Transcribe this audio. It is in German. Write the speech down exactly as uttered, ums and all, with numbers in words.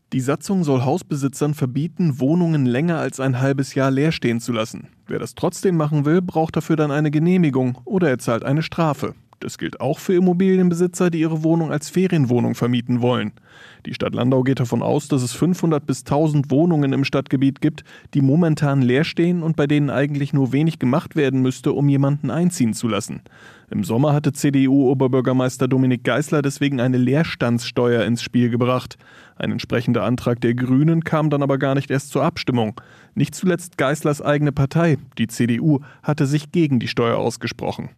Die Satzung soll Hausbesitzern verbieten, Wohnungen länger als ein halbes Jahr leer stehen zu lassen. Wer das trotzdem machen will, braucht dafür dann eine Genehmigung oder er zahlt eine Strafe. Das gilt auch für Immobilienbesitzer, die ihre Wohnung als Ferienwohnung vermieten wollen. Die Stadt Landau geht davon aus, dass es fünfhundert bis tausend Wohnungen im Stadtgebiet gibt, die momentan leer stehen und bei denen eigentlich nur wenig gemacht werden müsste, um jemanden einziehen zu lassen. Im Sommer hatte C D U-Oberbürgermeister Dominik Geisler deswegen eine Leerstandssteuer ins Spiel gebracht. Ein entsprechender Antrag der Grünen kam dann aber gar nicht erst zur Abstimmung. Nicht zuletzt Geislers eigene Partei, die C D U, hatte sich gegen die Steuer ausgesprochen.